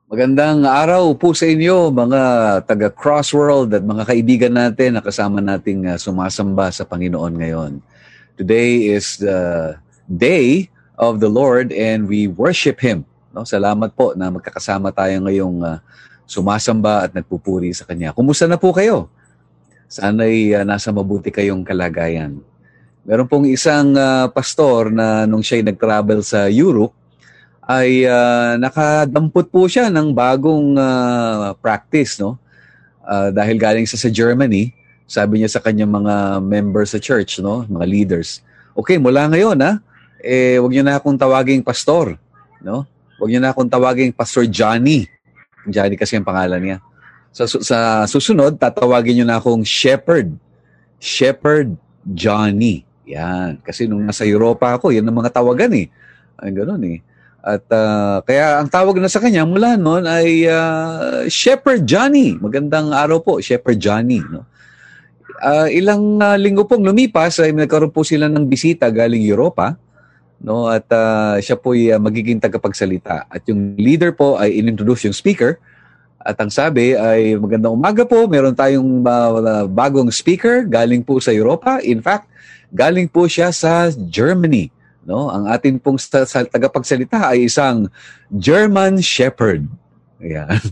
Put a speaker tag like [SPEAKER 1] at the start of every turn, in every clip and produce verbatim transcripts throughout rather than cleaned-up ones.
[SPEAKER 1] Magandang araw po sa inyo, mga taga-Crossworld at mga kaibigan natin na kasama nating uh, sumasamba sa Panginoon ngayon. Today is the day of the Lord and we worship Him. No? Salamat po na magkakasama tayo ngayong uh, sumasamba at nagpupuri sa Kanya. Kumusta na po kayo? Sana'y uh, nasa mabuti kayong kalagayan. Meron pong isang uh, pastor na nung siya'y nag-travel sa Europe, ay uh, nakadampot po siya ng bagong uh, practice, no? Uh, dahil galing siya sa Germany, sabi niya sa kanyang mga members sa church, no? Mga leaders. Okay, mula ngayon, ha? Eh, wag niyo na akong tawaging pastor, no? Wag niyo na akong tawaging Pastor Johnny. Johnny kasi ang pangalan niya. Sa, sa susunod, tatawagin niyo na akong Shepherd. Shepherd Johnny. Yan. Kasi nung nasa Europa ako, yan ang mga tawagan eh. Ay, gano'n eh. At uh, kaya ang tawag na sa kanya mula noon ay uh, Shepherd Johnny. Magandang araw po, Shepherd Johnny. No? Uh, ilang uh, linggo pong lumipas ay nagkaroon po sila ng bisita galing Europa. No? At uh, siya po ay uh, magiging tagapagsalita. At yung leader po ay inintroduce yung speaker. At ang sabi ay magandang umaga po, meron tayong uh, bagong speaker galing po sa Europa. In fact, galing po siya sa Germany. No, ang atin pong sa, sa, tagapagsalita ay isang German Shepherd. Ayan.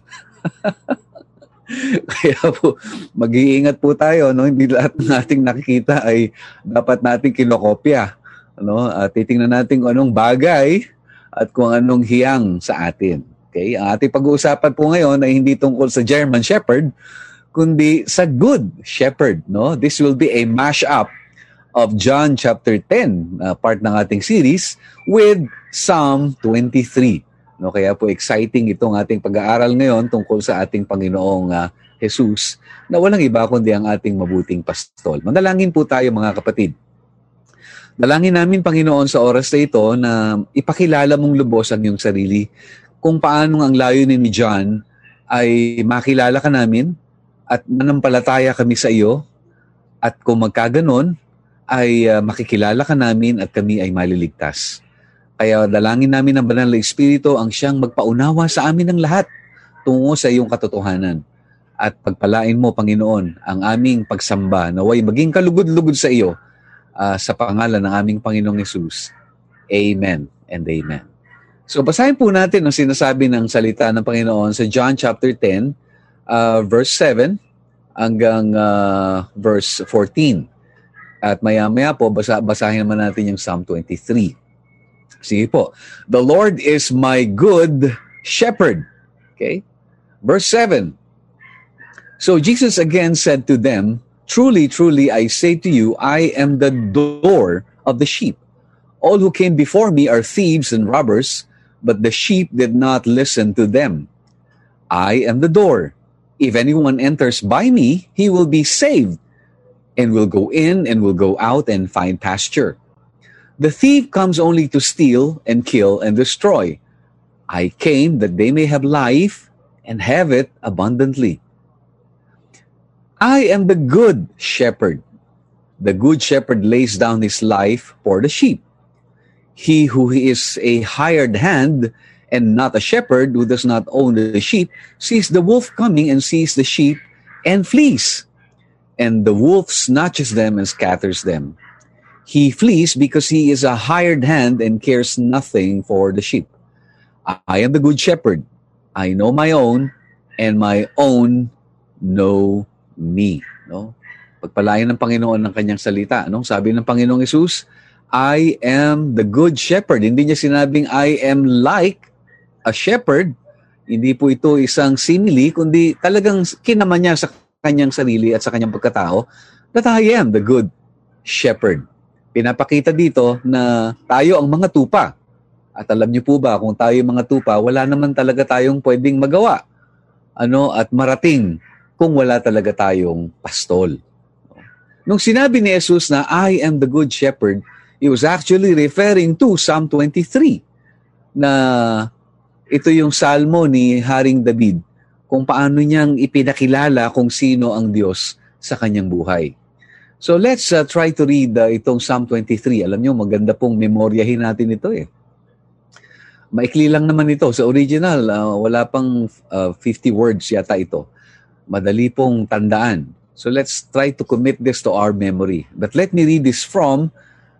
[SPEAKER 1] Kaya po, mag-iingat po tayo. No? Hindi lahat ng ating nakikita ay dapat nating kinokopya. No? At titingnan natin kung anong bagay at kung anong hiyang sa atin. Okay? Ang ating pag-uusapan po ngayon ay hindi tungkol sa German Shepherd, kundi sa Good Shepherd. No? This will be a mash-up of John chapter ten, uh, part ng ating series, with Psalm twenty-three. No, kaya po exciting itong ating pag-aaral ngayon tungkol sa ating Panginoong uh, Jesus, na walang iba kundi ang ating mabuting pastol. Manalangin po tayo mga kapatid. Dalangin namin, Panginoon, sa oras na ito na ipakilala mong lubos ang iyong sarili, kung paano ang layunin ni John ay makilala ka namin at manampalataya kami sa iyo, at kung magkaganon, ay uh, makikilala ka namin at kami ay maliligtas. Kaya dalangin namin ng Banal na Espiritu ang siyang magpaunawa sa amin ng lahat tungo sa iyong katotohanan. At pagpalain mo, Panginoon, ang aming pagsamba naway maging kalugod-lugod sa iyo uh, sa pangalan ng aming Panginoong Hesus. Amen and amen. So basahin po natin ang sinasabi ng salita ng Panginoon sa John chapter ten, uh, verse seven hanggang uh, verse fourteen. At maya-maya po, basa, basahin naman natin yung Psalm twenty-three. Sige po. The Lord is my good shepherd. Okay? Verse seven. So Jesus again said to them, Truly, truly, I say to you, I am the door of the sheep. All who came before me are thieves and robbers, but the sheep did not listen to them. I am the door. If anyone enters by me, he will be saved, and will go in and will go out and find pasture. The thief comes only to steal and kill and destroy. I came that they may have life and have it abundantly. I am the good shepherd. The good shepherd lays down his life for the sheep. He who is a hired hand and not a shepherd, who does not own the sheep, sees the wolf coming and sees the sheep and flees. And the wolf snatches them and scatters them. He flees because he is a hired hand and cares nothing for the sheep. I am the good shepherd. I know my own, and my own know me. No? Pagpalain ng Panginoon ng kanyang salita. No? Sabi ng Panginoong Hesus, I am the good shepherd. Hindi niya sinabing I am like a shepherd. Hindi po ito isang simile, kundi talagang kinaman niya sa kanyang sarili at sa kanyang pagkatao, that I am the good shepherd. Pinapakita dito na tayo ang mga tupa. At alam niyo po ba, kung tayo mga tupa, wala naman talaga tayong pwedeng magawa. Ano, at marating kung wala talaga tayong pastol. Nung sinabi ni Jesus na I am the good shepherd, he was actually referring to Psalm twenty-three, na ito yung salmo ni Haring David, kung paano niyang ipinakilala kung sino ang Diyos sa kanyang buhay. So let's uh, try to read uh, itong Psalm twenty-three. Alam niyo, maganda pong memoryahin natin ito eh. Maikli lang naman ito. Sa original, uh, wala pang uh, fifty words yata ito. Madali pong tandaan. So let's try to commit this to our memory. But let me read this from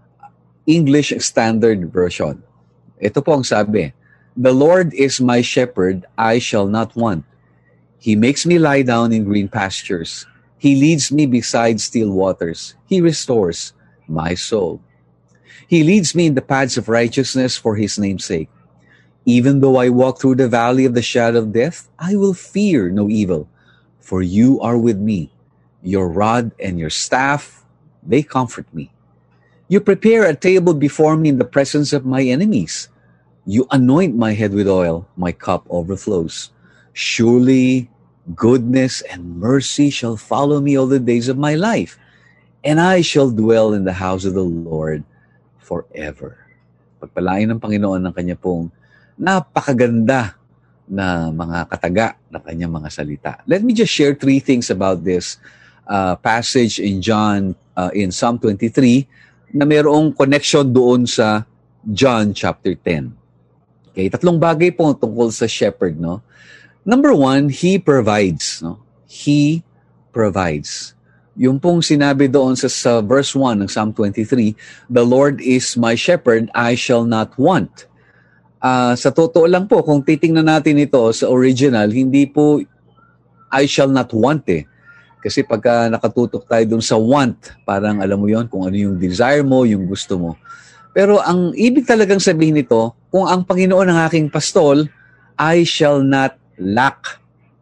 [SPEAKER 1] English Standard Version. Ito po ang sabi, "The Lord is my shepherd, I shall not want. He makes me lie down in green pastures. He leads me beside still waters. He restores my soul. He leads me in the paths of righteousness for his name's sake. Even though I walk through the valley of the shadow of death, I will fear no evil, for you are with me. Your rod and your staff, they comfort me. You prepare a table before me in the presence of my enemies. You anoint my head with oil, my cup overflows. Surely goodness and mercy shall follow me all the days of my life, and I shall dwell in the house of the Lord forever." Pagpalain ng Panginoon ng kanya pong napakaganda na mga kataga ng kanyang mga salita. Let me just share three things about this uh, passage in John, uh, in Psalm twenty-three, na mayroong connection doon sa John chapter ten. Okay, tatlong bagay po tungkol sa shepherd, no? Number one, he provides, no? He provides. Yung pong sinabi doon sa, sa verse one ng Psalm twenty-three, "The Lord is my shepherd, I shall not want." Uh, sa totoo lang po, kung titingnan natin ito sa original, hindi po "I shall not want" eh. Kasi pagka nakatutok tayo dun sa want, parang alam mo yon kung ano yung desire mo, yung gusto mo. Pero ang ibig talagang sabihin nito, kung ang Panginoon ang aking pastol, I shall not lack.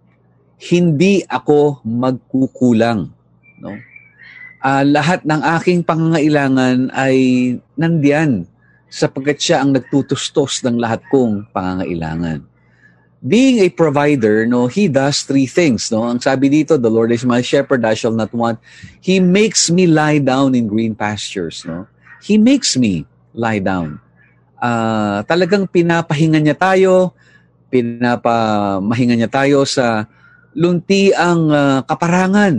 [SPEAKER 1] Hindi ako magkukulang. No? Uh, lahat ng aking pangangailangan ay nandiyan, sapagkat siya ang nagtutustos ng lahat kong pangangailangan. Being a provider, no, he does three things. No? Ang sabi dito, "The Lord is my shepherd, I shall not want." He makes me lie down in green pastures. No? He makes me lie down. Uh, talagang pinapahinga niya tayo, pinapamahinga niya tayo sa luntiang uh, kaparangan.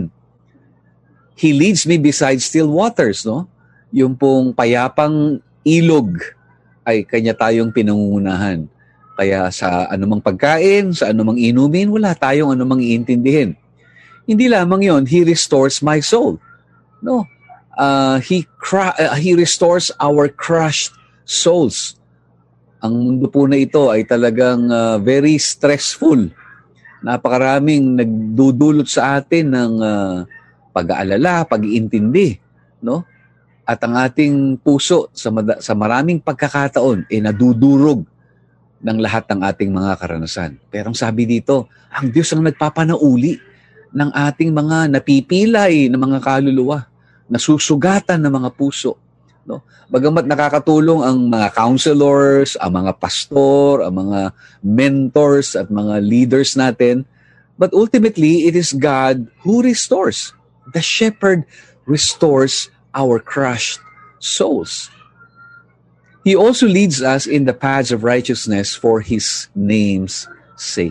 [SPEAKER 1] He leads me beside still waters. No? Yung pong payapang ilog ay kanya tayong pinangungunahan. Kaya sa anumang pagkain, sa anumang inumin, wala tayong anumang iintindihin. Hindi lamang yon, he restores my soul. No, uh, he cra- uh, he restores our crushed souls. Ang mundo po na ito ay talagang uh, very stressful. Napakaraming nagdudulot sa atin ng uh, pag-aalala, pag-iintindi, no? At ang ating puso sa, mad- sa maraming pagkakataon ay eh, nadudurog ng lahat ng ating mga karanasan. Pero ang sabi dito, ang Diyos ang nagpapanauli ng ating mga napipilay na mga kaluluwa, nasusugatan ng mga puso. No? Bagamat nakakatulong ang mga counselors, ang mga pastor, ang mga mentors at mga leaders natin, but ultimately, it is God who restores. The shepherd restores our crushed souls. He also leads us in the paths of righteousness for His name's sake.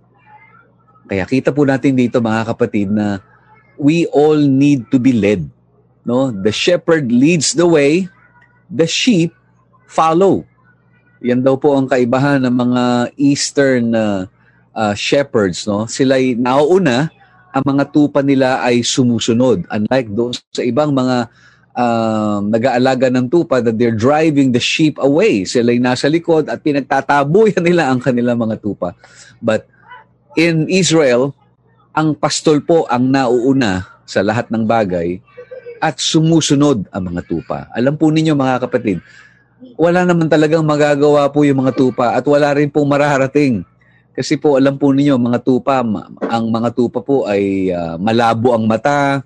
[SPEAKER 1] Kaya kita po natin dito mga kapatid na we all need to be led. No? The shepherd leads the way, the sheep follow. Yan daw po ang kaibahan ng mga Eastern uh, uh, shepherds. No? Sila'y nauuna, ang mga tupa nila ay sumusunod. Unlike doon sa ibang mga um, nag-aalaga ng tupa that they're driving the sheep away. Sila'y nasa likod at pinagtatabuyan nila ang kanilang mga tupa. But in Israel, ang pastol po ang nauuna sa lahat ng bagay at sumusunod ang mga tupa. Alam po ninyo mga kapatid, wala naman talagang magagawa po yung mga tupa at wala rin pong mararating. Kasi po alam po ninyo, mga tupa, ang mga tupa po ay uh, malabo ang mata.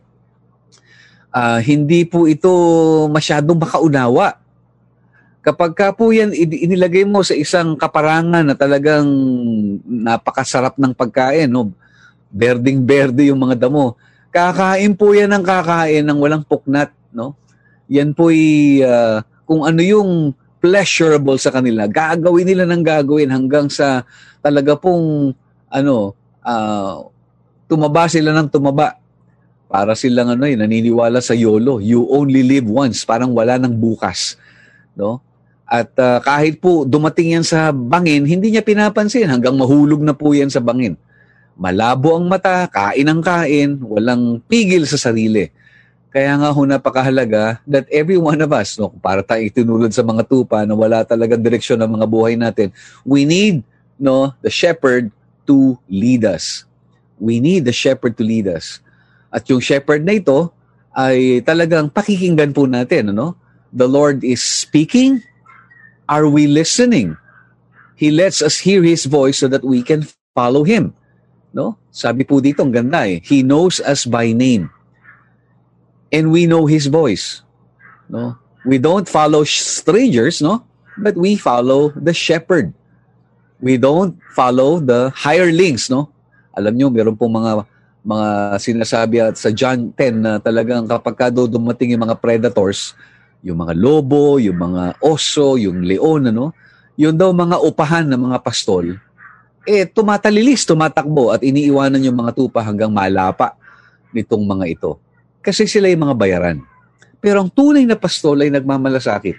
[SPEAKER 1] Uh, hindi po ito masyadong makaunawa. Kapag ka po yan inilagay mo sa isang kaparangan na talagang napakasarap ng pagkain, no? Berding-berde yung mga damo. Kakain po yan ng kakain ng walang puknat, no? Yan po ay uh, kung ano yung pleasurable sa kanila, gagawin nila ng gagawin hanggang sa talaga pong ano, uh, tumaba sila ng tumaba. Para silang ano, eh, naniniwala sa YOLO, you only live once, parang wala nang bukas, no? At uh, kahit po dumating yan sa bangin, hindi niya pinapansin hanggang mahulog na po yan sa bangin. Malabo ang mata, kain ang kain, walang pigil sa sarili. Kaya nga ho napakahalaga that every one of us, no, para tayo itinulad sa mga tupa na wala talagang direksyon ng mga buhay natin, we need, no, the shepherd to lead us. We need the shepherd to lead us. At yung shepherd na ito ay talagang pakikinggan po natin. Ano? The Lord is speaking. Are we listening? He lets us hear His voice so that we can follow Him. No? Sabi po dito, ang ganda eh. He knows us by name. And we know His voice. No? We don't follow strangers, no? But we follow the shepherd. We don't follow the hirelings, no? Alam nyo, meron pong mga mga sinasabi at sa John ten na talagang kapag ka dumating yung mga predators, yung mga lobo, yung mga oso, yung leon, ano? Yun daw mga upahan ng mga pastol, eh tumatalilis, tumatakbo at iniiwanan yung mga tupa hanggang malapa nitong mga ito. Kasi sila yung mga bayaran. Pero ang tunay na pastol ay nagmamalasakit.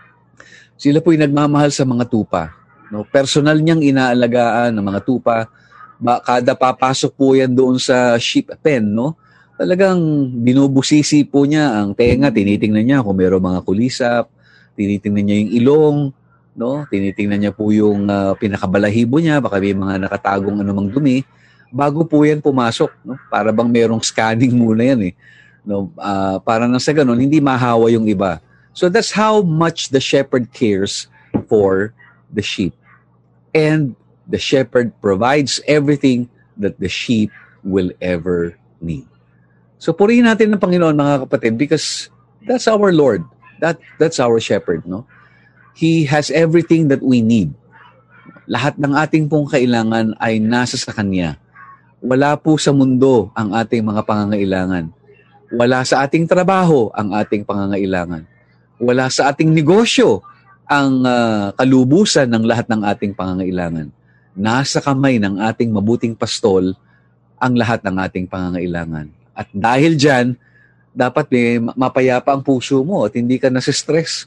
[SPEAKER 1] Sila po yung nagmamahal sa mga tupa. No? Personal niyang inaalagaan ng mga tupa. Ba, kada papasok po yan doon sa sheep pen, no? Talagang binubusisi po niya ang tenga, tinitingnan niya kung mayroong mga kulisap, tinitingnan niya yung ilong, no? Tinitingnan niya po yung uh, pinakabalahibo niya, baka may mga nakatagong anumang dumi, bago po yan pumasok, no? Para bang merong scanning muna yan eh. No, uh, para nang sa ganun, hindi mahawa yung iba. So that's how much the shepherd cares for the sheep. And the shepherd provides everything that the sheep will ever need. So purihin natin ng Panginoon, mga kapatid, because that's our Lord. That that's our shepherd, no? He has everything that we need. Lahat ng ating pong kailangan ay nasa sa Kanya. Wala po sa mundo ang ating mga pangangailangan. Wala sa ating trabaho ang ating pangangailangan. Wala sa ating negosyo ang uh, kalubusan ng lahat ng ating pangangailangan. Nasa kamay ng ating mabuting pastol ang lahat ng ating pangangailangan. At dahil dyan, dapat may mapayapa ang puso mo at hindi ka nasistress.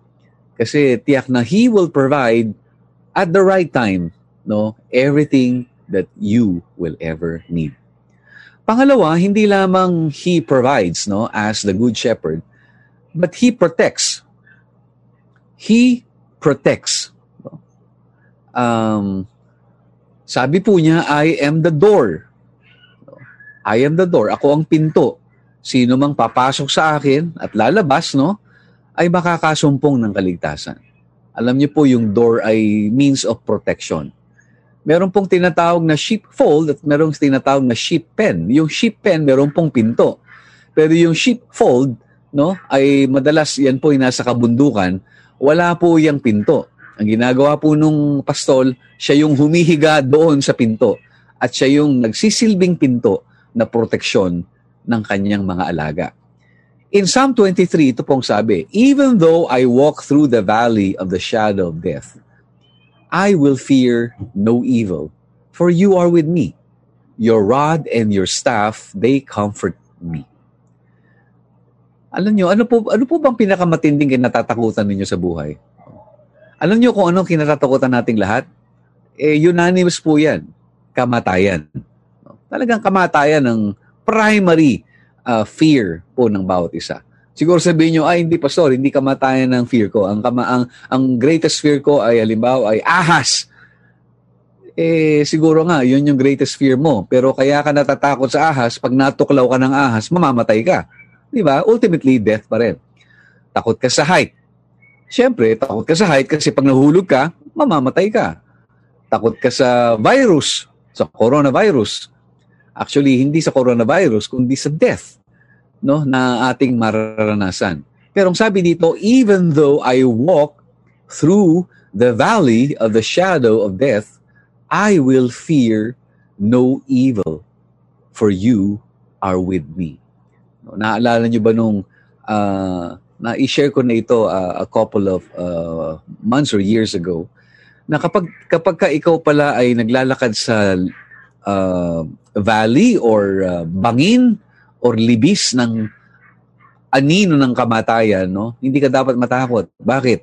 [SPEAKER 1] Kasi tiyak na He will provide at the right time, no, everything that you will ever need. Pangalawa, hindi lamang He provides, no, as the good shepherd, but He protects. He protects. Um, sabi po niya, I am the door. I am the door. Ako ang pinto. Sino mang papasok sa akin at lalabas, no, ay makakasumpong ng kaligtasan. Alam niyo po, yung door ay means of protection. Meron pong tinatawag na sheepfold at merong tinatawag na sheep pen. Yung sheep pen, meron pong pinto. Pero yung sheepfold, no, ay madalas yan po ay nasa kabundukan, wala po yung pinto. Ang ginagawa po nung pastol, siya yung humihiga doon sa pinto at siya yung nagsisilbing pinto na proteksyon ng kanyang mga alaga. In Psalm twenty-three, ito pong sabi, even though I walk through the valley of the shadow of death, I will fear no evil, for you are with me. Your rod and your staff, they comfort me. Alam nyo, ano po, ano po bang pinakamatinding kinatatakutan ninyo sa buhay? Alam nyo kung anong kinatatakutan nating lahat? Eh, unanimous po yan. Kamatayan. Talagang kamatayan ng primary uh, fear po ng bawat isa. Siguro sabihin nyo, ay hindi pastor, hindi kamatayan ng fear ko. Ang, kama, ang, ang greatest fear ko ay halimbawa ay ahas. Eh siguro nga, yun yung greatest fear mo. Pero kaya ka natatakot sa ahas, pag natuklaw ka ng ahas, mamamatay ka. Di ba? Ultimately, death pa rin. Takot ka sa height. Siyempre, takot ka sa height kasi pag nahulog ka, mamamatay ka. Takot ka sa virus, sa coronavirus. Actually, hindi sa coronavirus, kundi sa death, no, na ating mararanasan. Pero ang sabi dito, even though I walk through the valley of the shadow of death, I will fear no evil, for you are with me. No, naalala niyo ba nung uh, na-share ko na ito uh, a couple of uh, months or years ago, na kapag, kapag ka ikaw pala ay naglalakad sa uh, valley or uh, bangin, or libis ng anino ng kamatayan, no? Hindi ka dapat matakot. Bakit?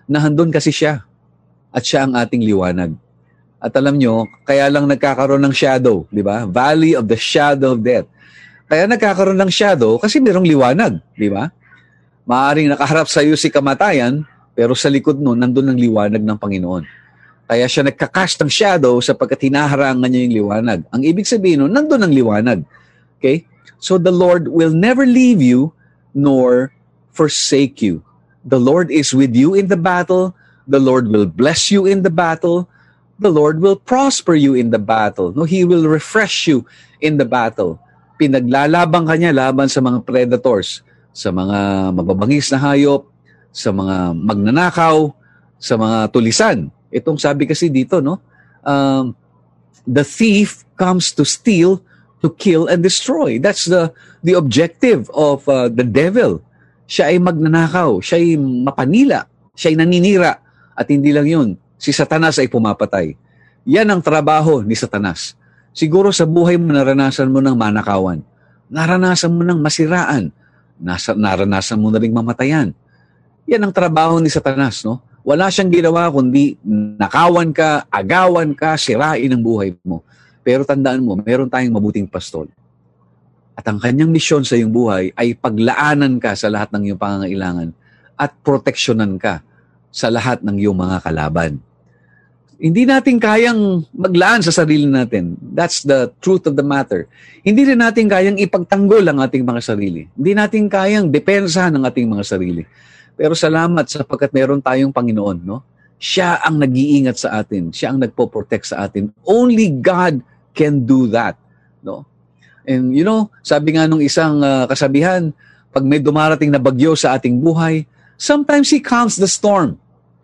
[SPEAKER 1] Nahandun kasi siya. At siya ang ating liwanag. At alam nyo, kaya lang nagkakaroon ng shadow, di ba? Valley of the shadow of death. Kaya nagkakaroon ng shadow kasi mayroong liwanag, di ba? Maaring nakaharap sa iyo si kamatayan, pero sa likod nun, nandun ang liwanag ng Panginoon. Kaya siya nagkakast ng shadow sapagkat hinaharangan niya yung liwanag. Ang ibig sabihin nun, nandun ang liwanag. Okay? So the Lord will never leave you nor forsake you. The Lord is with you in the battle. The Lord will bless you in the battle. The Lord will prosper you in the battle. No, He will refresh you in the battle. Pinaglalabang ka niya laban sa mga predators, sa mga mababangis na hayop, sa mga magnanakaw, sa mga tulisan. Itong sabi kasi dito, no? Um, the thief comes to steal, to kill, and destroy. That's the the objective of uh, the devil. Siya ay magnanakaw, siya ay mapanila, siya ay naninira. At hindi lang yun, si Satanas ay pumapatay. Yan ang trabaho ni Satanas. Siguro sa buhay mo naranasan mo ng manakawan. Naranasan mo ng masiraan. Nasa, naranasan mo na ring mamatayan. Yan ang trabaho ni Satanas, no? Wala siyang ginawa kundi nakawan ka, agawan ka, sirain ang buhay mo. Pero tandaan mo, meron tayong mabuting pastol. At ang kanyang misyon sa iyong buhay ay paglaanan ka sa lahat ng iyong pangangailangan at proteksyonan ka sa lahat ng iyong mga kalaban. Hindi natin kayang maglaan sa sarili natin. That's the truth of the matter. Hindi rin natin kayang ipagtanggol ang ating mga sarili. Hindi natin kayang depensahan ang ating mga sarili. Pero salamat sapagkat meron tayong Panginoon, no? Siya ang nag-iingat sa atin. Siya ang nagpo-protect sa atin. Only God can do that, no? And you know, sabi nga nung isang uh, kasabihan, pag may dumarating na bagyo sa ating buhay, sometimes He calms the storm.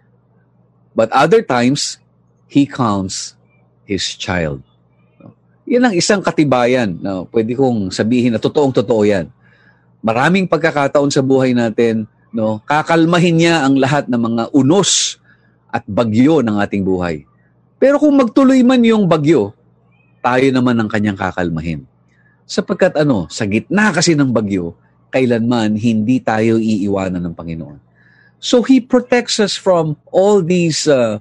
[SPEAKER 1] But other times, He calms His child. No? Yan ang isang katibayan na no? Pwede kong sabihin na totoong-totoo yan. Maraming pagkakataon sa buhay natin, no, kakalmahin niya ang lahat ng mga unos at bagyo ng ating buhay. Pero kung magtuloy man yung bagyo, tayo naman ang kanyang kakalmahin. Sapagkat ano, sa gitna kasi ng bagyo, kailanman hindi tayo iiwanan ng Panginoon. So He protects us from all these uh,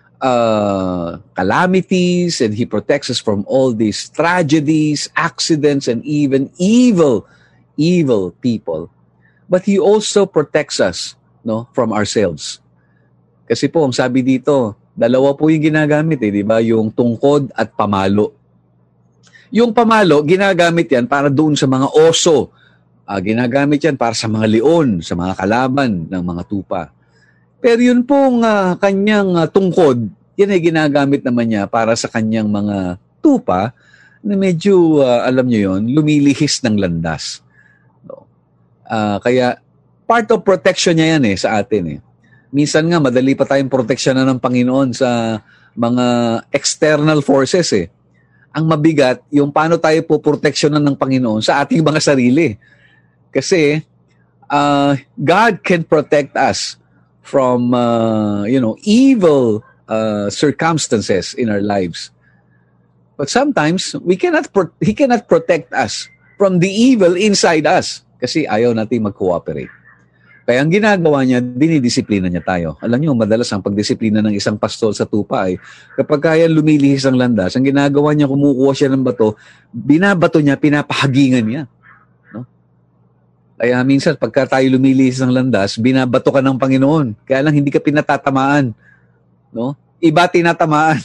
[SPEAKER 1] uh, calamities, and He protects us from all these tragedies, accidents, and even evil, evil people. But He also protects us, no, from ourselves. Kasi po, ang sabi dito, dalawa po yung ginagamit, eh, di ba? Yung tungkod at pamalo. Yung pamalo, ginagamit yan para doon sa mga oso. Uh, ginagamit yan para sa mga leon, sa mga kalaban ng mga tupa. Pero yun pong uh, kanyang uh, tungkod, yan ay ginagamit naman niya para sa kanyang mga tupa na medyo, uh, alam nyo yun, lumilihis ng landas. Uh, kaya part of protection niya yan eh, sa atin eh. Minsan nga, madali pa tayong proteksyonan ng Panginoon sa mga external forces eh. Ang mabigat, yung paano tayo po proteksyonan ng Panginoon sa ating mga sarili. Kasi, uh, God can protect us from, uh, you know, evil uh, circumstances in our lives. But sometimes, we cannot pro- He cannot protect us from the evil inside us. Kasi ayaw natin mag-cooperate. Kaya ang ginagawa niya, dinidisiplina niya tayo. Alam niyo, madalas ang pagdisiplina ng isang pastol sa tupa ay kapag kaya lumilihis ang landas, ang ginagawa niya, kumukuha siya ng bato, binabato niya, pinapahagingan niya. No? Kaya minsan, pagka tayo lumilihis ng landas, binabato ka ng Panginoon. Kaya lang hindi ka pinatatamaan. No? Iba tinatamaan.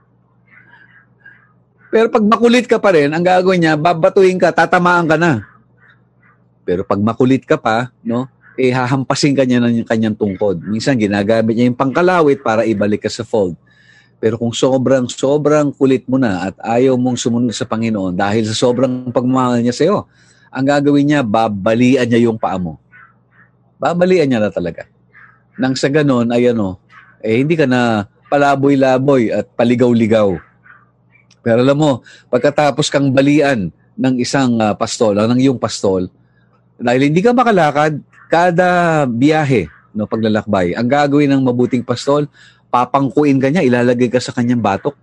[SPEAKER 1] Pero pag makulit ka pa rin, ang gagawin niya, babatuhin ka, tatamaan ka na. Pero pag makulit ka pa, no, eh hahampasin ka niya ng kanyang tungkod. Minsan ginagamit niya yung pangkalawit para ibalik ka sa fold. Pero kung sobrang, sobrang kulit mo na at ayaw mong sumunod sa Panginoon dahil sa sobrang pagmamahal niya sa iyo, ang gagawin niya, babalian niya yung paa mo. Babalian niya na talaga. Nang sa ganon, ay ano, eh hindi ka na palaboy-laboy at paligaw-ligaw. Pero alam mo, pagkatapos kang balian ng isang uh, pastol, ng iyong pastol, dahil hindi ka makalakad, kada biyahe, no, paglalakbay, ang gagawin ng mabuting pastol, papangkuin ka niya, ilalagay ka sa kanyang batok.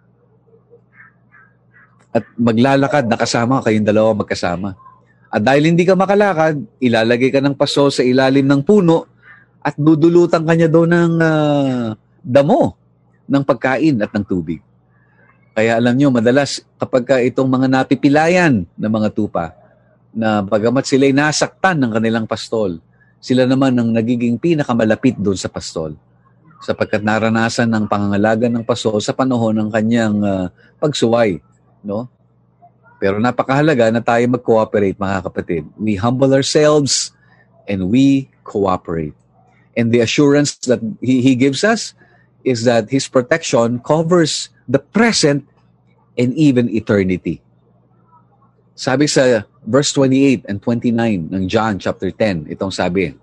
[SPEAKER 1] At maglalakad, nakasama kayong dalawa magkasama. At dahil hindi ka makalakad, ilalagay ka ng pastol sa ilalim ng puno at dudulutan kanya daw ng uh, damo ng pagkain at ng tubig. Kaya alam nyo, madalas kapag ka itong mga napipilayan na mga tupa, na bagamat sila'y nasaktan ng kanilang pastol, sila naman ang nagiging pinakamalapit doon sa pastol, sapagkat naranasan ng pangangalaga ng pastol sa panahon ng kanyang uh, pagsuway. No? Pero napakahalaga na tayo mag-cooperate, mga kapatid. We humble ourselves and we cooperate. And the assurance that He, he gives us is that His protection covers the present and even eternity. Sabi sa verse twenty-eight and twenty-nine ng John chapter ten, itong sabi,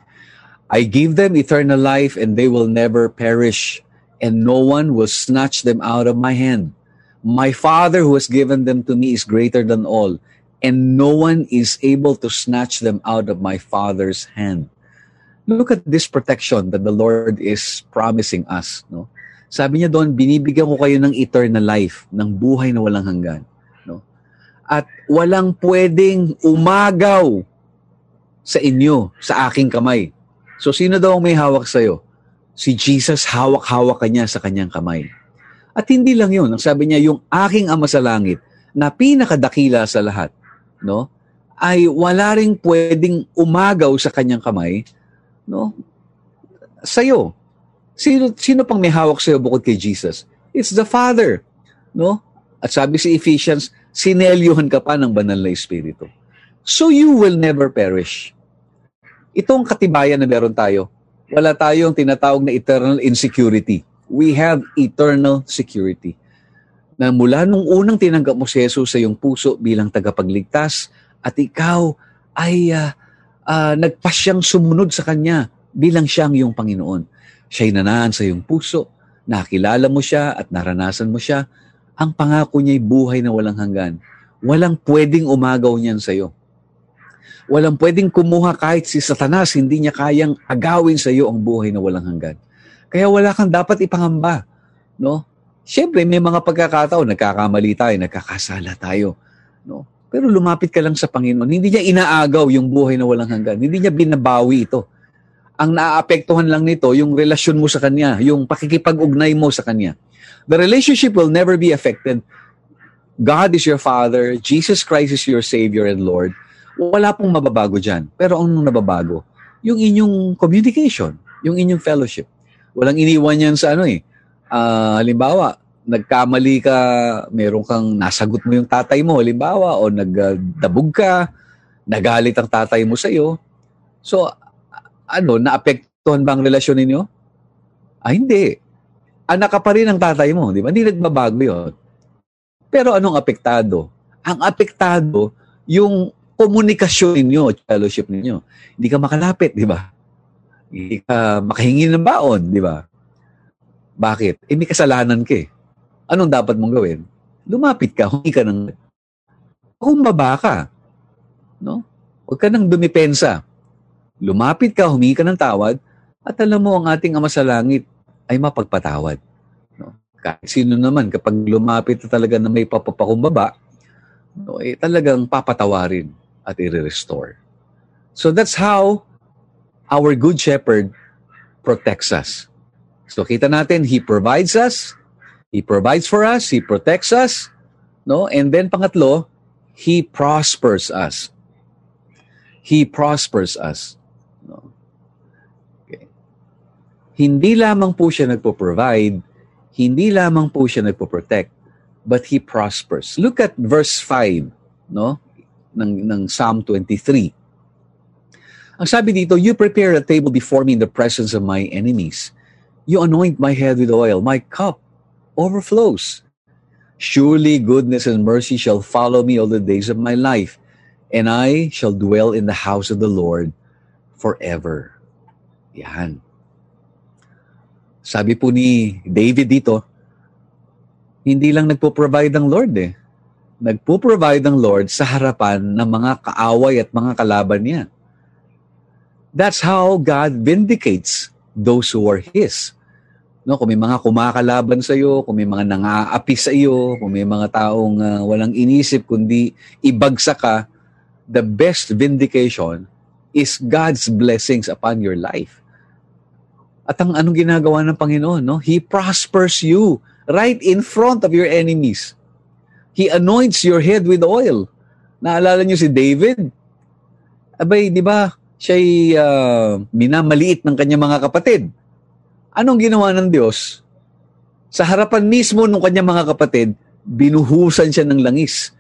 [SPEAKER 1] I give them eternal life and they will never perish, and no one will snatch them out of my hand. My Father who has given them to me is greater than all, and no one is able to snatch them out of my Father's hand. Look at this protection that the Lord is promising us. No? Sabi niya doon, binibigyan ko kayo ng eternal life, ng buhay na walang hanggan. No? At walang pwedeng umagaw sa inyo, sa aking kamay. So, sino daw ang may hawak sa'yo? Si Jesus, hawak-hawak kanya sa kanyang kamay. At hindi lang yun. Ang sabi niya, yung aking Ama sa langit, na pinakadakila sa lahat, no? Ay wala ring pwedeng umagaw sa kanyang kamay, no? Sa'yo. Sino, sino pang may hawak sa'yo bukod kay Jesus? It's the Father. No? At sabi si Ephesians, sinelyuhan ka pa ng banal na Espiritu. So you will never perish. Itong katibayan na meron tayo, wala tayong tinatawag na eternal insecurity. We have eternal security. Na mula nung unang tinanggap mo si Jesus sa iyong puso bilang tagapagligtas, at ikaw ay uh, uh, nagpasyang sumunod sa Kanya bilang siyang iyong Panginoon. Siya'y nanaan sa iyong puso, nakilala mo siya at naranasan mo siya, ang pangako niya'y buhay na walang hanggan. Walang pwedeng umagaw niyan sa iyo. Walang pwedeng kumuha kahit si Satanas, hindi niya kayang agawin sa iyo ang buhay na walang hanggan. Kaya wala kang dapat ipangamba. No? Siyempre, may mga pagkakataon, nagkakamali tayo, nagkakasala tayo. No? Pero lumapit ka lang sa Panginoon. Hindi niya inaagaw yung buhay na walang hanggan. Hindi niya binabawi ito. Ang naaapektuhan lang nito, yung relasyon mo sa Kanya, yung pakikipag-ugnay mo sa Kanya. The relationship will never be affected. God is your Father, Jesus Christ is your Savior and Lord. Wala pong mababago dyan. Pero ang nababago, yung inyong communication, yung inyong fellowship. Walang iniwan yan sa ano eh. Uh, halimbawa, nagkamali ka, meron kang nasagot mo yung tatay mo, halimbawa, o nagdabog ka, nagalit ang tatay mo sa iyo. So, ano, naapektuhan ba ang relasyon ninyo? Ah, hindi. Anak ka pa rin ang tatay mo, di ba? Hindi nagbabago yun. Pero anong apektado? Ang apektado, yung komunikasyon ninyo, fellowship ninyo. Hindi ka makalapit, di ba? Hindi ka makahingi ng baon, di ba? Bakit? Eh, may kasalanan ka eh. Anong dapat mong gawin? Lumapit ka, humingi ka ng... Kumbaba ka. No? Huwag ka nang dumipensa. Lumapit ka, humingi ka ng tawad, at alam mo, ang ating Ama sa Langit ay mapagpatawad. No? Kahit sino naman, kapag lumapit na talaga na may papapakumbaba, no, eh, talagang papatawarin at i-restore. So that's how our Good Shepherd protects us. So kita natin, He provides us, He provides for us, He protects us, no? And then pangatlo, He prospers us. He prospers us. No? Okay. Hindi lamang po siya nagpo-provide, hindi lamang po siya nagpo-protect, but He prospers. Look at verse five, no? ng, ng Psalm twenty-three. Ang sabi dito, you prepare a table before me in the presence of my enemies. You anoint my head with oil. My cup overflows. Surely goodness and mercy shall follow me all the days of my life, and I shall dwell in the house of the Lord forever. Yan. Sabi po ni David dito, hindi lang nagpo-provide ang Lord eh. Nagpo-provide ang Lord sa harapan ng mga kaaway at mga kalaban niya. That's how God vindicates those who are His. No, kung may mga kumakalaban sa iyo, kung may mga nang-aapi sa iyo, kung may mga taong uh, walang inisip kundi ibagsak ka, the best vindication is God's blessings upon your life. At ang anong ginagawa ng Panginoon, no? He prospers you right in front of your enemies. He anoints your head with oil. Naalala niyo si David? Abay, di ba, siya'y uh, minamaliit ng kanyang mga kapatid. Anong ginawa ng Diyos? Sa harapan mismo ng kanyang mga kapatid, binuhusan siya ng langis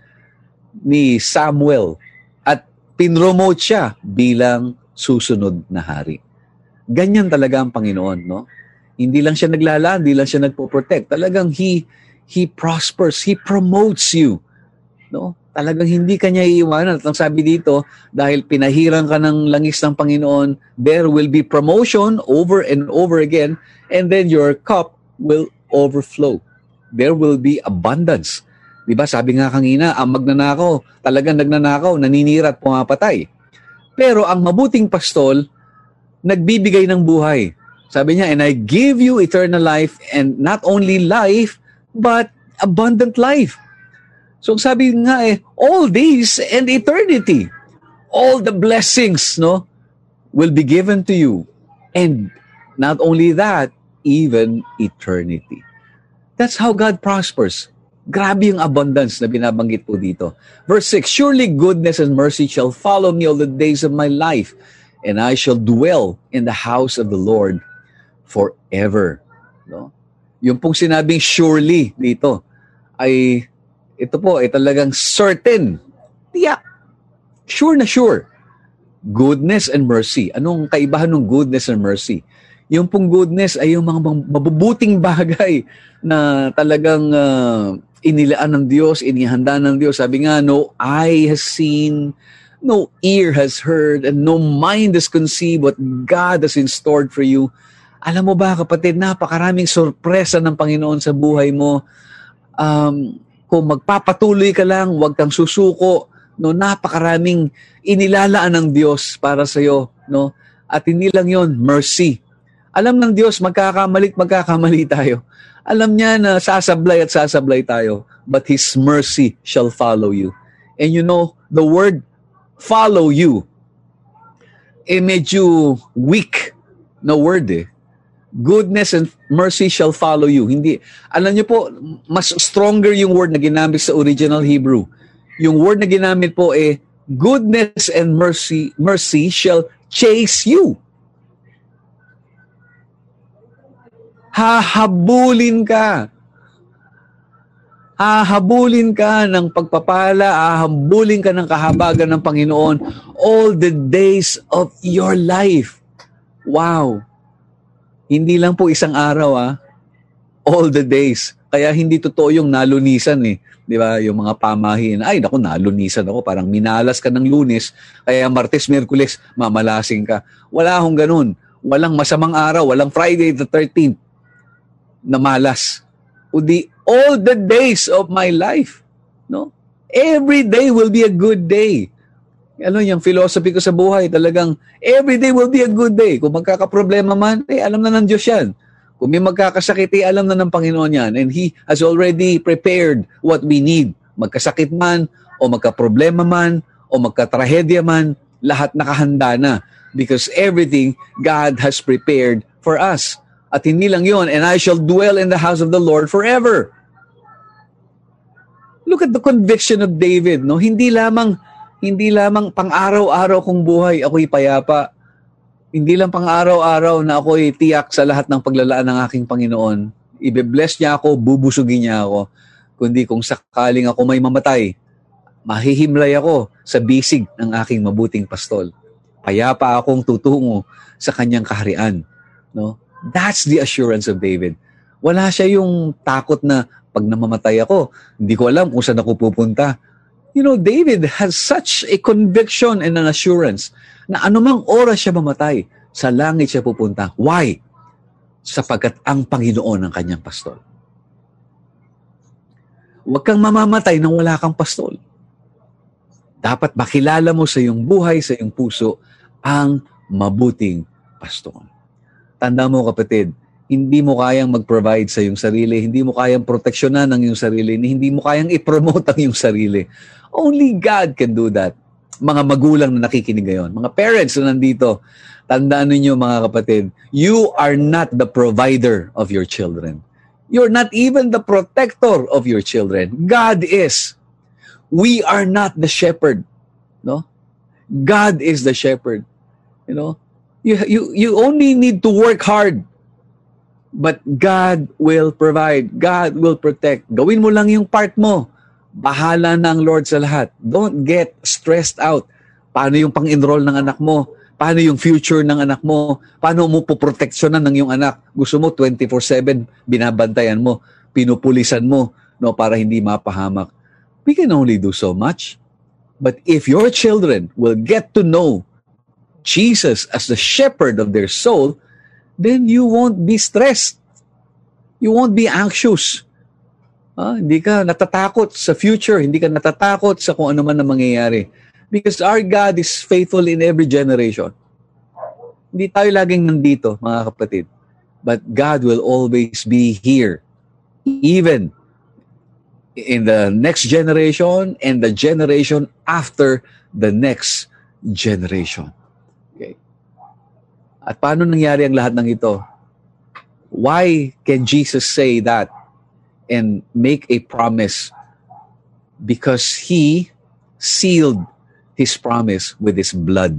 [SPEAKER 1] ni Samuel at pinromote siya bilang susunod na hari. Ganyan talaga ang Panginoon, no? Hindi lang siya naglalaan, hindi lang siya nagpo-protect. Talagang he he prospers, he promotes you, no? Talagang hindi kanya iiwanan. At ang sabi dito, dahil pinahiran ka ng langis ng Panginoon, there will be promotion over and over again, and then your cup will overflow. There will be abundance. Diba? Sabi nga kanina, ang magnanakaw, talagang nagnanakaw, naninira at pumapatay. Pero ang mabuting pastol, nagbibigay ng buhay. Sabi niya, and I give you eternal life, and not only life, but abundant life. So sabi nga eh, all these and eternity, all the blessings, no, will be given to you. And not only that, even eternity. That's how God prospers. Grabe yung abundance na binabanggit po dito. Verse six, surely goodness and mercy shall follow me all the days of my life, and I shall dwell in the house of the Lord forever. No? Yung pong sinabing surely dito ay ito po ay talagang certain. Tiyak. Sure na sure. Goodness and mercy. Anong kaibahan ng goodness and mercy? Yung pong goodness ay yung mga mabubuting bagay na talagang uh, inilaan ng Diyos, inihanda ng Diyos. Sabi nga, no eye has seen, no ear has heard, and no mind has conceived what God has in store for you. Alam mo ba, kapatid, napakaraming sorpresa ng Panginoon sa buhay mo. Um, kung magpapatuloy ka lang, huwag kang susuko. No, napakaraming inilalaan ng Diyos para sa iyo, no? At hindi lang 'yon, mercy. Alam ng Diyos, magkakamali at magkakamali tayo. Alam niya na sasablay at sasablay tayo. But His mercy shall follow you. And you know, the word follow you, eh medyo weak na word eh. Goodness and mercy shall follow you. Hindi, alam niyo po, mas stronger yung word na ginamit sa original Hebrew. Yung word na ginamit po eh, goodness and mercy, mercy shall chase you. Hahabulin ka. Hahabulin ka ng pagpapala, hahabulin ka ng kahabagan ng Panginoon all the days of your life. Wow. Hindi lang po isang araw ah. All the days. Kaya hindi totoo yung nalunisan eh. Di ba? Yung mga pamahiin. Ay, naku, nalunisan ako. Parang minalas ka ng Lunes. Kaya Martes, Miyerkules, mamalasing ka. Wala akong ganun. Walang masamang araw. Walang Friday the thirteenth na malas. Kundi all the days of my life. No? Every day will be a good day. Ano yung philosophy ko sa buhay, talagang every day will be a good day. Kung magkakaproblema man, eh, alam na ng Diyos yan. Kung may magkakasakit, eh, alam na ng Panginoon yan. And He has already prepared what we need. Magkasakit man, o magkaproblema man, o magkatrahedya man, lahat nakahanda na. Because everything God has prepared for us. At hindi lang yun, and I shall dwell in the house of the Lord forever. Look at the conviction of David, no? Hindi lamang hindi lamang pang-araw-araw kong buhay ako'y payapa. Hindi lang pang-araw-araw na ako'y tiyak sa lahat ng paglalaan ng aking Panginoon. Ibe-bless niya ako, bubusugin niya ako. Kundi kung sakaling ako may mamatay, mahihimlay ako sa bisig ng aking mabuting pastol. Payapa akong tutungo sa kanyang kaharian, no? That's the assurance of David. Wala siya yung takot na pag namamatay ako, hindi ko alam kung saan ako pupunta. You know, David has such a conviction and an assurance na anumang oras siya mamatay, sa langit siya pupunta. Why? Sapagkat ang Panginoon ang kanyang pastol. Huwag kang mamamatay nang wala kang pastol. Dapat makilala mo sa iyong buhay, sa iyong puso, ang mabuting pastol. Tanda mo, kapatid, hindi mo kayang mag-provide sa iyong sarili, hindi mo kayang proteksyonan ang iyong sarili, hindi mo kayang i-promote ang iyong sarili. Only God can do that. mga magulang na nakikinig ngayon, mga parents na nandito, tandaan ninyo mga kapatid, you are not the provider of your children. You're not even the protector of your children. God is. We are not the shepherd. No? God is the shepherd. You know? You, you, you only need to work hard. But God will provide. God will protect. Gawin mo lang yung part mo. Bahala na ang Lord sa lahat. Don't get stressed out. Paano yung pang-enroll ng anak mo? Paano yung future ng anak mo? Paano mo poproteksyonan ng iyong anak? Gusto mo twenty-four seven binabantayan mo, pinupulisan mo, no, para hindi mapahamak. We can only do so much. But if your children will get to know Jesus as the shepherd of their soul, then you won't be stressed. You won't be anxious. Ah, hindi ka natatakot sa future, hindi ka natatakot sa kung ano man ang mangyayari. Because our God is faithful in every generation. Hindi tayo laging nandito, mga kapatid. But God will always be here. Even in the next generation and the generation after the next generation. Okay. At paano nangyari ang lahat ng ito? Why can Jesus say that and make a promise? Because He sealed His promise with His blood.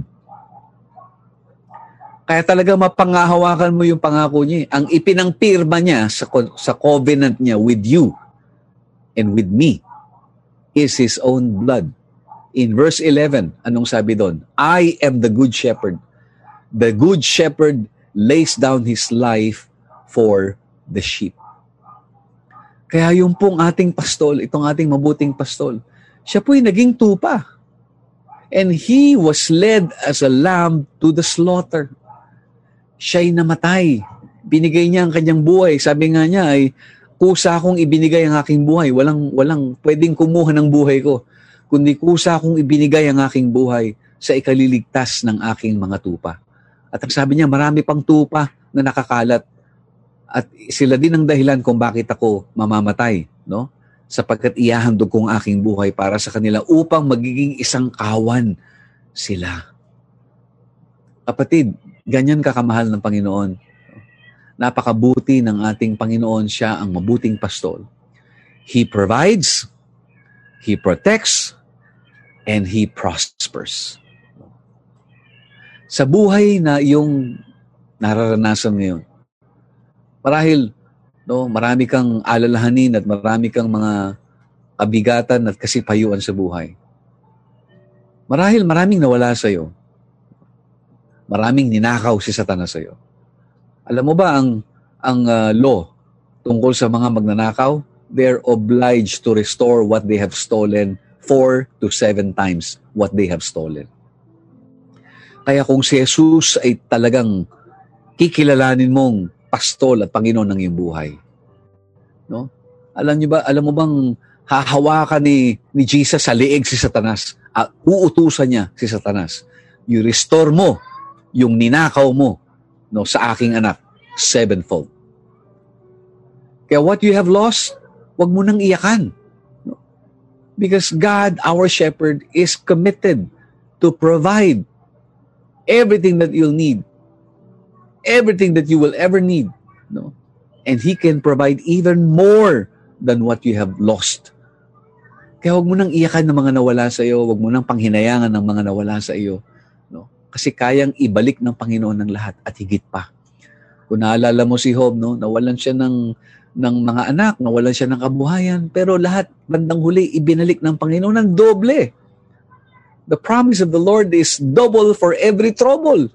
[SPEAKER 1] Kaya talaga mapangahawakan mo yung pangako niya. Ang ipinangpirma niya sa, sa covenant niya with you and with me is His own blood. In verse eleven, anong sabi doon? I am the good shepherd. The good shepherd lays down his life for the sheep. Kaya yung pong ating pastol, itong ating mabuting pastol, siya po'y naging tupa. And He was led as a lamb to the slaughter. Siya'y namatay. Binigay niya ang kanyang buhay. Sabi nga niya ay, kusa akong ibinigay ang aking buhay. Walang, walang pwedeng kumuha ng buhay ko. Kundi kusa akong ibinigay ang aking buhay sa ikaliligtas ng aking mga tupa. At ang sabi niya, marami pang tupa na nakakalat. At sila din ang dahilan kung bakit ako mamamatay, no? Sapagkat ihahandog kong aking buhay para sa kanila upang magiging isang kawan sila. Kapatid, ganyan kakamahal ng Panginoon. Napakabuti ng ating Panginoon, siya ang mabuting pastol. He provides, He protects, and He prospers. Sa buhay na yung nararanasan ngayon, marahil no, marami kang alalahanin at marami kang mga kabigatan at kasipayuan sa buhay. Marahil maraming nawala sa iyo. Maraming ninakaw si Satanas sa iyo. Alam mo ba ang ang uh, law tungkol sa mga magnanakaw? They're obliged to restore what they have stolen four to seven times what they have stolen. Kaya kung si Jesus ay talagang kikilalanin mong pastol at Panginoon ng iyong buhay. No? Alam niyo ba, alam mo bang hahawakan ni ni Jesus sa liig si Satanas? Uh, uutusan niya si Satanas. You restore mo yung ninakaw mo, no, sa aking anak sevenfold. Kaya what you have lost, wag mo nang iyakan. No? Because God, our shepherd, is committed to provide everything that you'll need. Everything that you will ever need, no? And He can provide even more than what you have lost. Kaya huwag mo nang iyakan ng mga nawala sa iyo, huwag mo nang panghinayangan ng mga nawala sa iyo, no? Kasi kayang ibalik ng Panginoon ng lahat at higit pa. Kung naalala mo si Job, no, nawalan siya ng ng mga anak, nawalan siya ng kabuhayan, pero lahat bandang huli ibinalik ng Panginoon ng doble. The promise of the Lord is double for every trouble.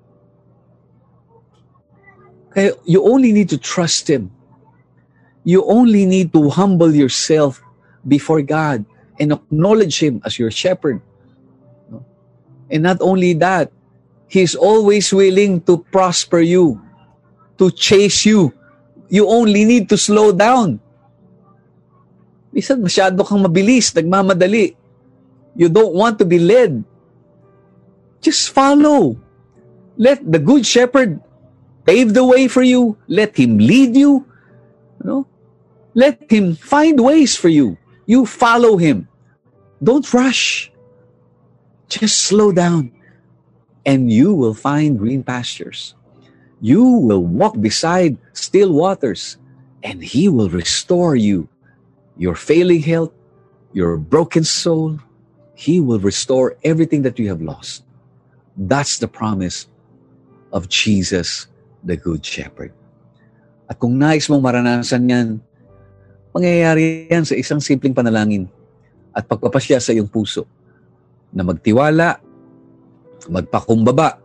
[SPEAKER 1] Kaya you only need to trust Him. You only need to humble yourself before God and acknowledge Him as your shepherd. And not only that, He's always willing to prosper you, to chase you. You only need to slow down. Minsan masyado kang mabilis, nagmamadali. You don't want to be led. Just follow. Let the good shepherd pave the way for you. Let Him lead you. You know? Let Him find ways for you. You follow Him. Don't rush. Just slow down and you will find green pastures. You will walk beside still waters and He will restore you. Your failing health, your broken soul, He will restore everything that you have lost. That's the promise of Jesus, the Good Shepherd. At kung nais mong maranasan yan, mangyayari yan sa isang simpleng panalangin at pagpapasya sa iyong puso na magtiwala, magpakumbaba,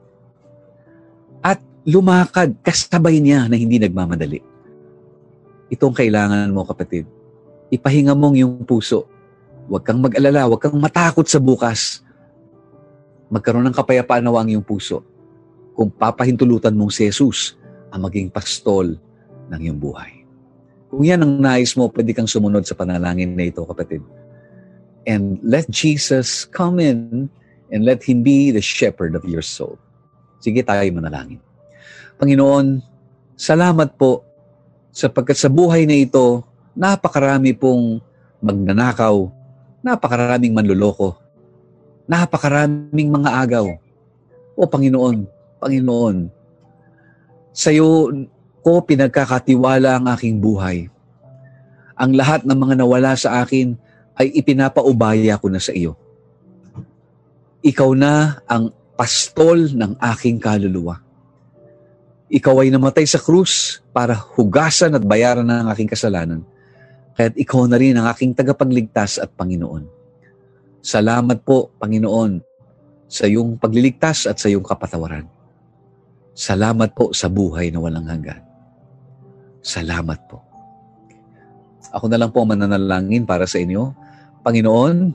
[SPEAKER 1] at lumakad kasabay niya na hindi nagmamadali. Itong kailangan mo, kapatid. Ipahinga mong yung puso. Huwag kang mag-alala, huwag kang matakot sa bukas. Magkaroon ng kapayapaan na ang iyong puso kung papahintulutan mong si Jesus ang maging pastol ng iyong buhay. Kung yan ang nais mo, pwede kang sumunod sa panalangin na ito, kapatid. And let Jesus come in and let Him be the shepherd of your soul. Sige, tayo manalangin. Panginoon, salamat po sapagkat sa buhay na ito, napakarami pong magnanakaw, napakaraming manluloko, napakaraming mga agaw. O Panginoon, Panginoon, sa iyo ko pinagkakatiwala ang aking buhay. Ang lahat ng mga nawala sa akin ay ipinapaubaya ko na sa iyo. Ikaw na ang pastol ng aking kaluluwa. Ikaw ay namatay sa krus para hugasan at bayaran na ang aking kasalanan. Kaya't ikaw na rin ang aking tagapagligtas at Panginoon. Salamat po, Panginoon, sa iyong pagliligtas at sa iyong kapatawaran. Salamat po sa buhay na walang hanggan. Salamat po. Ako na lang po mananalangin para sa inyo. Panginoon,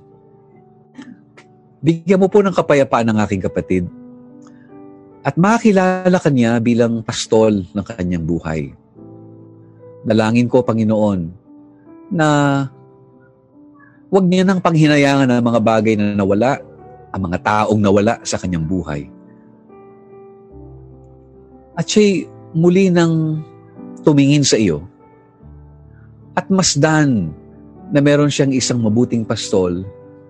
[SPEAKER 1] bigyan mo po ng kapayapaan ng aking kapatid at makilala kanya bilang pastol ng kanyang buhay. Dalangin ko, Panginoon, na huwag niya nang panghinayangan ang mga bagay na nawala, ang mga taong nawala sa kanyang buhay. At siya'y muli nang tumingin sa iyo at masdan na meron siyang isang mabuting pastol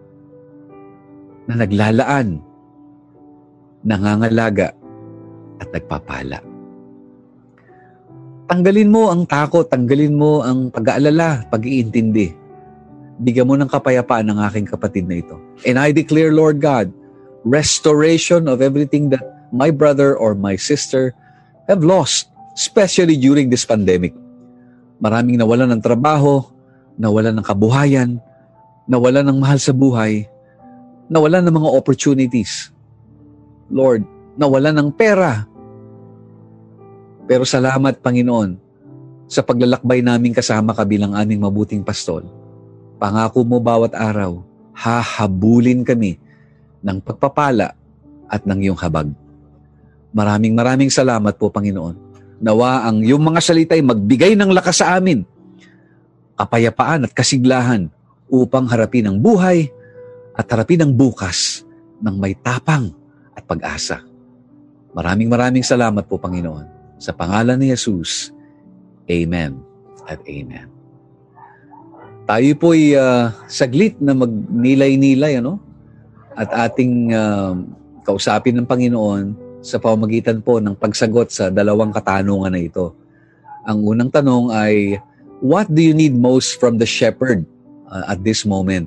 [SPEAKER 1] na naglalaan, nangangalaga, at nagpapala. Tanggalin mo ang takot, tanggalin mo ang pag-aalala, pag-iintindi. Bigyan mo ng kapayapaan ng aking kapatid na ito. And I declare, Lord God, restoration of everything that my brother or my sister have lost, especially during this pandemic. Maraming nawalan ng trabaho, nawalan ng kabuhayan, nawalan ng mahal sa buhay, nawalan ng mga opportunities. Lord, nawalan ng pera. Pero salamat, Panginoon, sa paglalakbay namin kasama ka bilang aming mabuting pastol. Pangako mo bawat araw, hahabulin kami ng pagpapala at ng iyong habag. Maraming maraming salamat po, Panginoon. Nawa ang iyong mga salita ay magbigay ng lakas sa amin, kapayapaan at kasiglahan upang harapin ang buhay at harapin ang bukas ng may tapang at pag-asa. Maraming maraming salamat po, Panginoon. Sa pangalan ni Jesus, Amen at Amen. Tayo po'y uh, saglit na magnilay-nilay, ano? At ating uh, kausapin ng Panginoon sa pamamagitan po ng pagsagot sa dalawang katanungan na ito. Ang unang tanong ay, what do you need most from the shepherd uh, at this moment?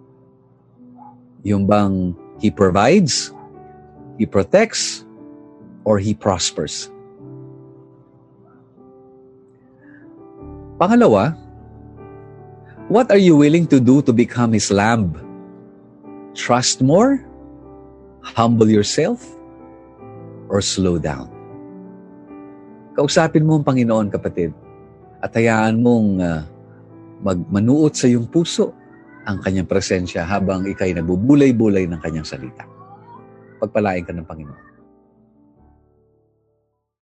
[SPEAKER 1] Yung bang He provides, He protects, or He prospers? Pangalawa, what are you willing to do to become His lamb? Trust more? Humble yourself? Or slow down? Kausapin mo ang Panginoon, kapatid, at hayaan mong uh, magmanuot sa iyong puso ang kanyang presensya habang ikay nagbubulay-bulay ng kanyang salita. Pagpalain ka ng Panginoon.